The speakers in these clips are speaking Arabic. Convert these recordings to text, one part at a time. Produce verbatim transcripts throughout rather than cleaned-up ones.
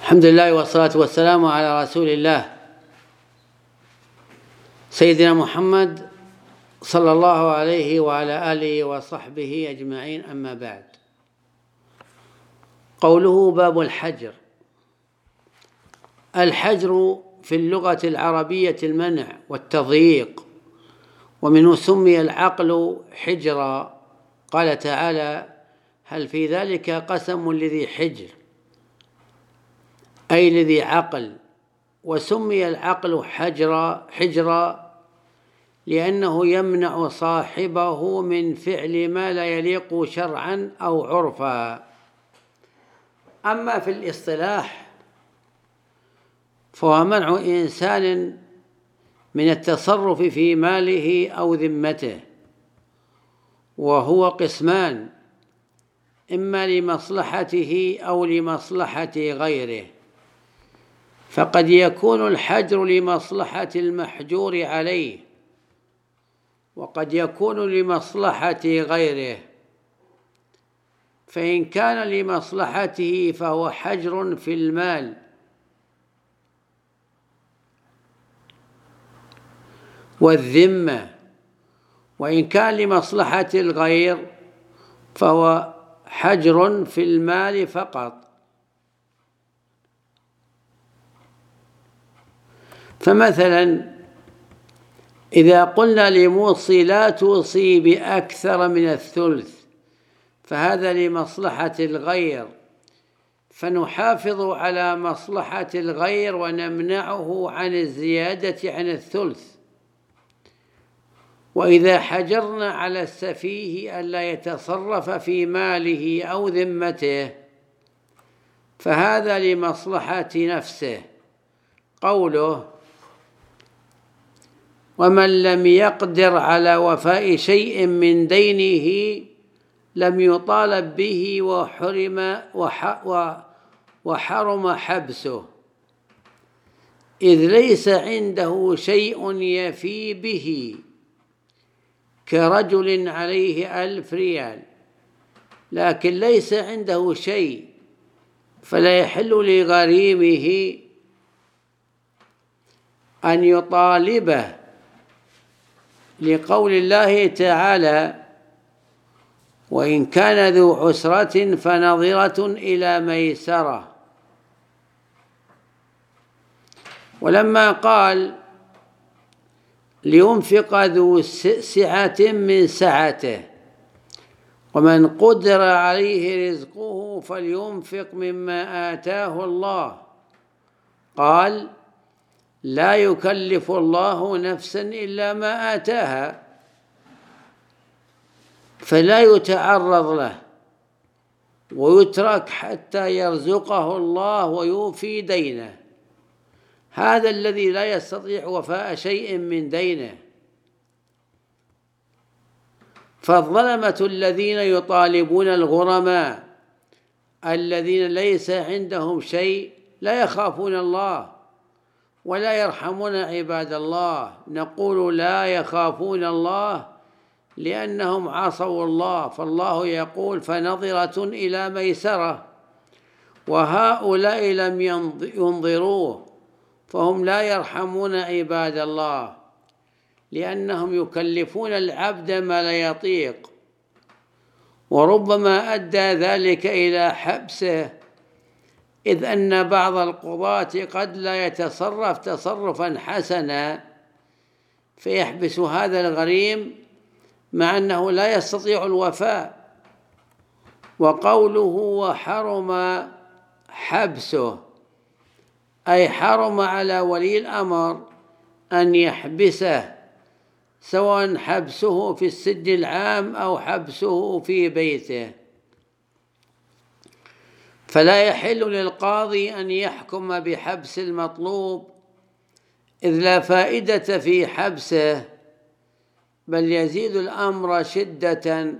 الحمد لله والصلاة والسلام على رسول الله سيدنا محمد صلى الله عليه وعلى آله وصحبه أجمعين، أما بعد. قوله باب الحجر. الحجر في اللغة العربية المنع والتضييق، ومنه سمي العقل حجرا. قال تعالى: هل في ذلك قسم لذي حجر، أي لذي عقل. وسمي العقل حجرا حجرا لأنه يمنع صاحبه من فعل ما لا يليق شرعا أو عرفا. أما في الاصطلاح فهو منع إنسان من التصرف في ماله أو ذمته، وهو قسمان: إما لمصلحته أو لمصلحة غيره. فقد يكون الحجر لمصلحة المحجور عليه، وقد يكون لمصلحة غيره. فإن كان لمصلحته فهو حجر في المال، والذمة. وإن كان لمصلحة الغير فهو حجر في المال فقط. فمثلا إذا قلنا لموصي لا توصي بأكثر من الثلث، فهذا لمصلحة الغير، فنحافظ على مصلحة الغير ونمنعه عن الزيادة عن الثلث. وإذا حجرنا على السفيه ألا يتصرف في ماله أو ذمته فهذا لمصلحة نفسه. قوله: ومن لم يقدر على وفاء شيء من دينه لم يطالب به وحرم وحرم حبسه، إذ ليس عنده شيء يفي به، كرجل عليه ألف ريال لكن ليس عنده شيء، فلا يحل لغريمه أن يطالبه، لقول الله تعالى: وإن كان ذو عسرة فنظرة إلى ميسرة. ولما قال: لينفق ذو سعة من سعته ومن قدر عليه رزقه فلينفق مما آتاه الله، قال: لا يكلف الله نفسا إلا ما آتاها، فلا يتعرض له ويترك حتى يرزقه الله ويوفي دينه. هذا الذي لا يستطيع وفاء شيء من دينه. فالظلمة الذين يطالبون الغرماء الذين ليس عندهم شيء لا يخافون الله ولا يرحمون عباد الله. نقول لا يخافون الله لأنهم عصوا الله، فالله يقول: فنظرة إلى ميسرة. وهؤلاء لم ينظروه، فهم لا يرحمون عباد الله لأنهم يكلفون العبد ما لا يطيق، وربما أدى ذلك إلى حبسه، إذ أن بعض القضاة قد لا يتصرف تصرفا حسنا فيحبس هذا الغريم مع أنه لا يستطيع الوفاء. وقوله وحرم حبسه أي حرم على ولي الأمر أن يحبسه، سواء حبسه في السجن العام أو حبسه في بيته. فلا يحل للقاضي أن يحكم بحبس المطلوب، إذ لا فائدة في حبسه، بل يزيد الأمر شدة،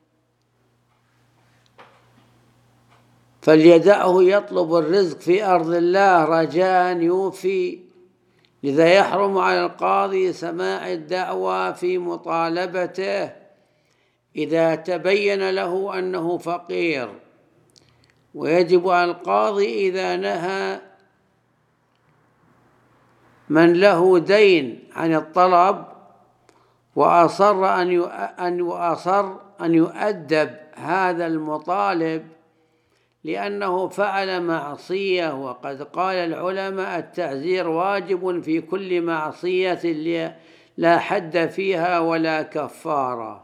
فليدعه يطلب الرزق في أرض الله رجاء يوفي. لذا يحرم على القاضي سماع الدعوى في مطالبته إذا تبين له أنه فقير، ويجب على القاضي إذا نهى من له دين عن الطلب وأصر أن أن وأصر أن يؤدب هذا المطالب لأنه فعل معصية. وقد قال العلماء التعزير واجب في كل معصية لا حد فيها ولا كفارة.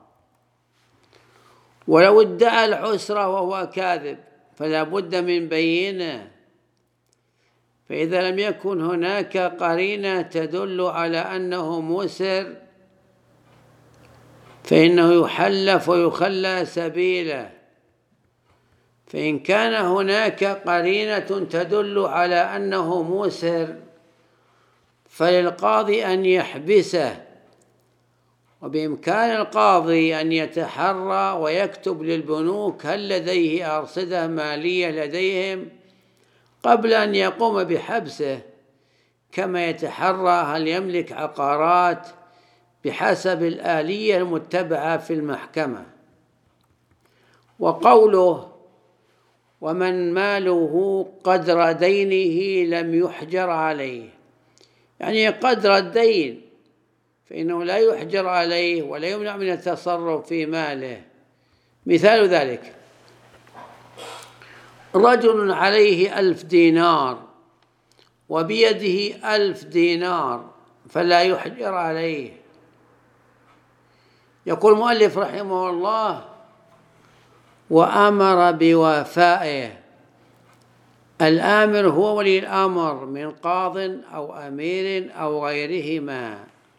ولو ادعى العسرة وهو كاذب فلا بد من بينة، فإذا لم يكن هناك قرينة تدل على أنه مسر فإنه يحلف ويخلى سبيله. فإن كان هناك قرينة تدل على أنه مسر فللقاضي أن يحبسه، وبإمكان القاضي أن يتحرى ويكتب للبنوك هل لديه أرصدة مالية لديهم قبل أن يقوم بحبسه، كما يتحرى هل يملك عقارات بحسب الآلية المتبعة في المحكمة. وقوله ومن ماله قدر دينه لم يحجر عليه، يعني قدر الدين فإنه لا يحجر عليه ولا يمنع من التصرف في ماله. مثال ذلك رجل عليه ألف دينار وبيده ألف دينار فلا يحجر عليه. يقول المؤلف رحمه الله وأمر بوفائه. الآمر هو ولي الأمر من قاض أو أمير أو غيرهما.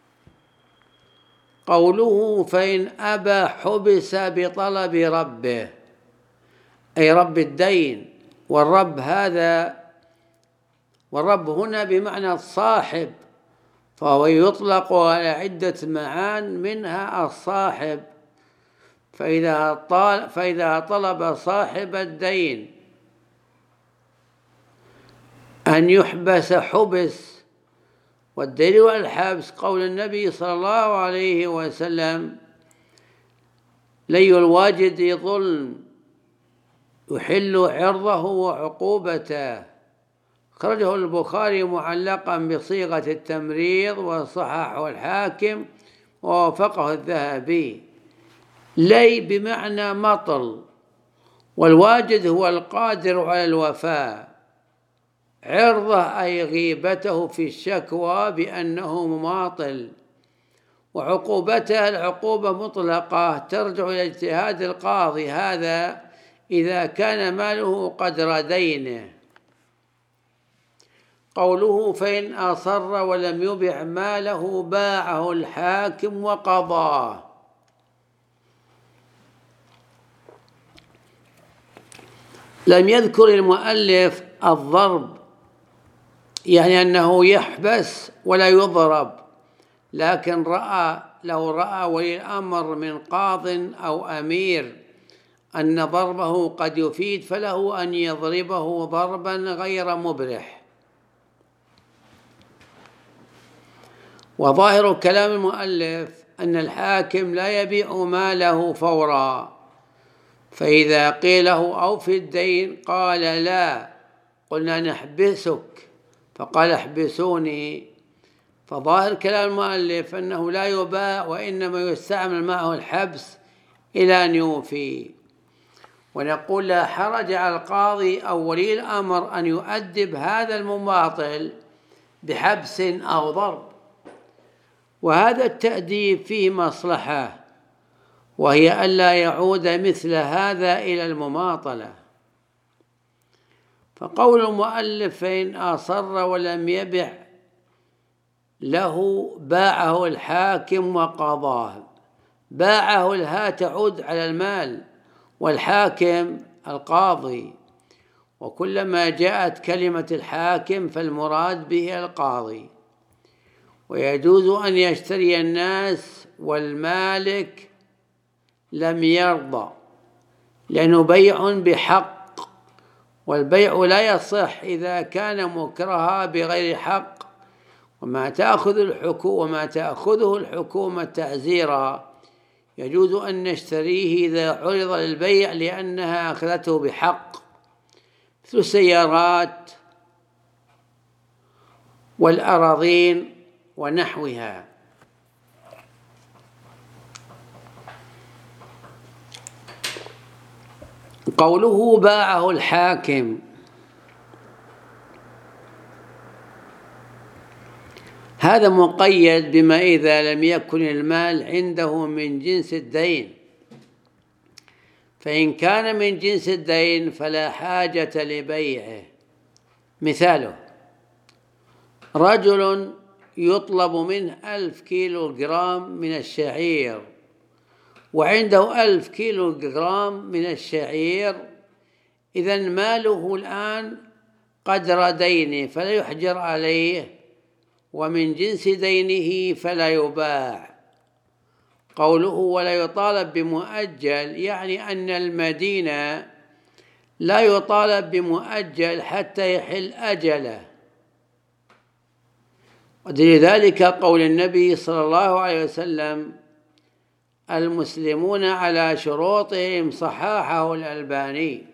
قوله فإن أبى حبس بطلب ربه، أي رب الدين. والرب هذا والرب هنا بمعنى الصاحب، فهو يطلق على عدة معان منها الصاحب. فإذا طال فإذا طلب صاحب الدين أن يحبس حبس. والدليل على الحبس قول النبي صلى الله عليه وسلم لي الواجد ظلم يحل عرضه وعقوبته. خرجه البخاري معلقا بصيغة التمريض وصححه الحاكم ووافقه الذهبي. لي بمعنى مطل، والواجد هو القادر على الوفاء. عرضه أي غيبته في الشكوى بأنه مماطل. وعقوبته العقوبة مطلقة ترجع إلى اجتهاد القاضي، هذا إذا كان ماله قدر دينه. قوله فإن أصر ولم يبع ماله باعه الحاكم وقضاه. لم يذكر المؤلف الضرب، يعني أنه يحبس ولا يضرب، لكن رأى لو رأى ولي الأمر من قاض أو أمير أن ضربه قد يفيد فله أن يضربه ضربا غير مبرح. وظاهر كلام المؤلف أن الحاكم لا يبيع ماله فورا، فإذا قيل له أوف الدين قال لا، قلنا نحبسك، فقال احبسوني. فظاهر كلام المؤلف أنه لا يباع وإنما يستعمل معه الحبس إلى أن يوفي. ونقول لا حرج على القاضي أو ولي الأمر أن يؤدب هذا المماطل بحبس أو ضرب، وهذا التأديب فيه مصلحة، وهي ألا يعود مثل هذا إلى المماطلة. فقول المؤلف فإن أصر ولم يبع له باعه الحاكم وقضاه. باعه الها تعود على المال، والحاكم القاضي، وكلما جاءت كلمة الحاكم فالمراد به القاضي. ويجوز أن يشتري الناس والمالك لم يرضى، لأنه بيع بحق، والبيع لا يصح إذا كان مكرها بغير حق. وما تأخذ الحكومة وما تأخذه الحكومة تعزيرا يجوز أن نشتريه إذا عرض للبيع لأنها أخذته بحق، مثل السيارات والأراضين ونحوها. قوله باعه الحاكم، هذا مقيد بما إذا لم يكن المال عنده من جنس الدين، فإن كان من جنس الدين فلا حاجة لبيعه. مثاله: رجل يطلب منه ألف كيلو جرام من الشعير وعنده ألف كيلو جرام من الشعير، إذن ماله الآن قدر دينه فلا يحجر عليه، ومن جنس دينه فلا يباع. قوله ولا يطالب بمؤجل يعني أن المدينة لا يطالب بمؤجل حتى يحل أجله، ولذلك قول النبي صلى الله عليه وسلم: المسلمون على شروطهم، صححه الألباني.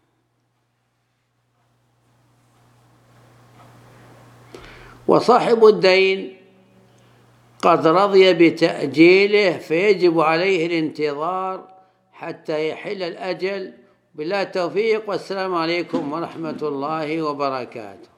وصاحب الدين قد رضي بتأجيله فيجب عليه الانتظار حتى يحل الأجل. بالله التوفيق، والسلام عليكم ورحمة الله وبركاته.